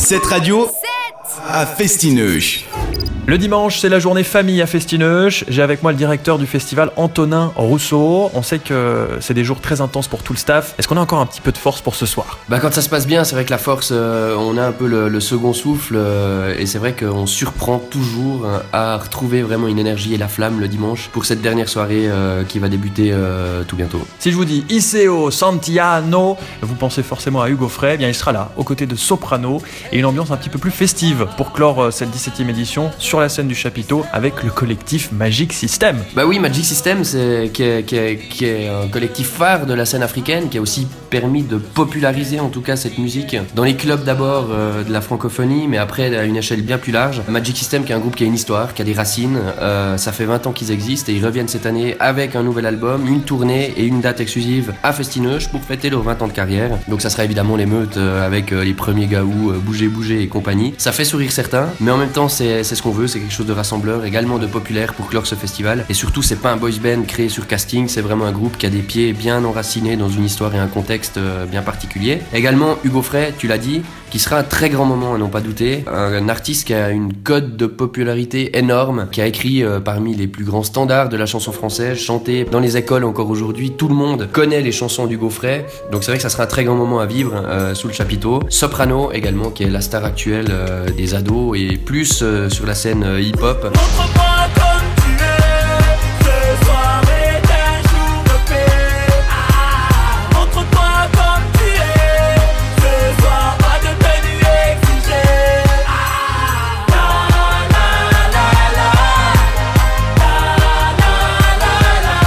Cette radio à Festineuch. Le dimanche, c'est la journée famille à Festineuch. J'ai avec moi le directeur du festival, Antonin Rousseau. On sait que c'est des jours très intenses pour tout le staff. Est-ce qu'on a encore un petit peu de force pour ce soir ? Quand ça se passe bien, c'est vrai que la force, on a un peu le second souffle et c'est vrai qu'on surprend toujours à retrouver vraiment une énergie et la flamme le dimanche pour cette dernière soirée qui va débuter tout bientôt. Si je vous dis Iseo Santiano, vous pensez forcément à Hugo Frey. Eh bien, il sera là, aux côtés de Soprano, et une ambiance un petit peu plus festive pour clore cette 17e édition sur la scène du chapiteau avec le collectif Magic System. Oui, Magic System, qui est un collectif phare de la scène africaine, qui a aussi permis de populariser en tout cas cette musique dans les clubs d'abord de la francophonie, mais après à une échelle bien plus large. Magic System, qui est un groupe qui a une histoire, qui a des racines, ça fait 20 ans qu'ils existent et ils reviennent cette année avec un nouvel album, une tournée et une date exclusive à Festineuch pour fêter leurs 20 ans de carrière. Donc ça sera évidemment l'émeute avec les premiers Gaou, Bouger et compagnie. Ça fait sourire certains, mais en même temps c'est ce qu'on veut, c'est quelque chose de rassembleur, également de populaire pour clore ce festival. Et surtout, c'est pas un boys band créé sur casting, c'est vraiment un groupe qui a des pieds bien enracinés dans une histoire et un contexte bien particulier. Également, Hugo Frey, tu l'as dit, qui sera un très grand moment à n'en pas douter. Un artiste qui a une cote de popularité énorme, qui a écrit parmi les plus grands standards de la chanson française, chanté dans les écoles encore aujourd'hui. Tout le monde connaît les chansons d'Hugo Frey, donc c'est vrai que ça sera un très grand moment à vivre sous le chapiteau. Soprano également, qui est la star actuelle des ados et plus sur la scène hip-hop. Montre-moi comme tu es, ce soir est un jour de paix. Montre-moi comme tu es, ce soir pas de tenue exigée. La la la la la, la la la la,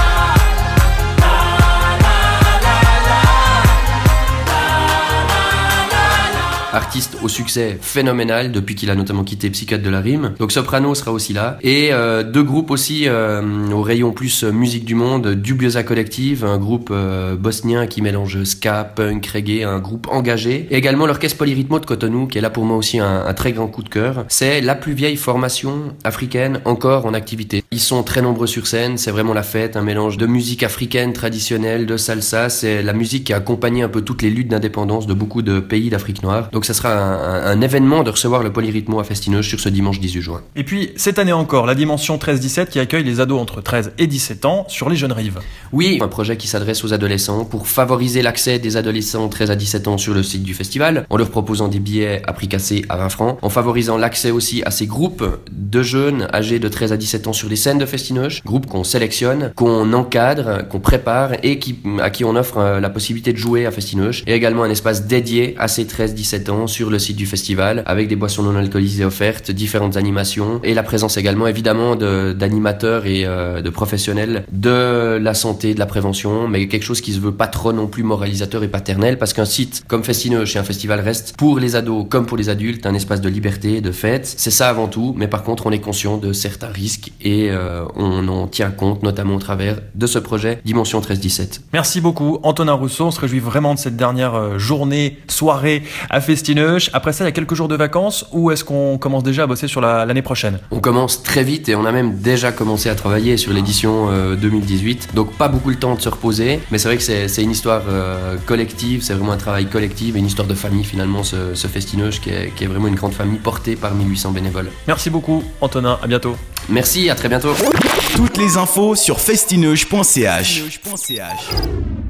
Artiste au succès phénoménal depuis qu'il a notamment quitté Psychiatre de la Rime. Donc Soprano sera aussi là. Et deux groupes aussi au rayon plus musique du monde. Dubiosa Collective, un groupe bosnien qui mélange ska, punk, reggae, un groupe engagé. Et également l'Orchestre Polyrythmo de Cotonou, qui est là pour moi aussi un très grand coup de cœur. C'est la plus vieille formation africaine encore en activité. Ils sont très nombreux sur scène, c'est vraiment la fête, un mélange de musique africaine traditionnelle, de salsa. C'est la musique qui a accompagné un peu toutes les luttes d'indépendance de beaucoup de pays d'Afrique noire. Donc ça sera un événement de recevoir le Polyrythmo à Festineuch sur ce dimanche 18 juin. Et puis, cette année encore, la dimension 13-17 qui accueille les ados entre 13 et 17 ans sur les jeunes rives. Oui, un projet qui s'adresse aux adolescents pour favoriser l'accès des adolescents 13 à 17 ans sur le site du festival, en leur proposant des billets à prix cassé à 20 francs, en favorisant l'accès aussi à ces groupes de jeunes âgés de 13 à 17 ans sur les scènes de Festineuch, groupes qu'on sélectionne, qu'on encadre, qu'on prépare et à qui on offre la possibilité de jouer à Festineuch, et également un espace dédié à ces 13-17 ans sur le site du festival, avec des boissons non alcoolisées offertes, différentes animations, et la présence également évidemment d'animateurs et de professionnels de la santé, de la prévention, mais quelque chose qui se veut pas trop non plus moralisateur et paternel, parce qu'un site comme Festineuch et un festival reste pour les ados comme pour les adultes un espace de liberté, de fête, c'est ça avant tout, mais par contre on est conscient de certains risques et on en tient compte notamment au travers de ce projet Dimension 13-17. Merci beaucoup Antonin Rousseau, on se réjouit vraiment de cette dernière journée, soirée à Festineuch. Après ça, il y a quelques jours de vacances, ou est-ce qu'on commence déjà à bosser sur l'année prochaine ? On commence très vite et on a même déjà commencé à travailler sur l'édition 2018, donc pas beaucoup le temps de se reposer, mais c'est vrai que c'est une histoire collective, c'est vraiment un travail collectif et une histoire de famille finalement, ce Festineuch qui est vraiment une grande famille portée par 1800 bénévoles. Merci beaucoup Antonin, à bientôt. Merci, à très bientôt. Toutes les infos sur festineuch.ch.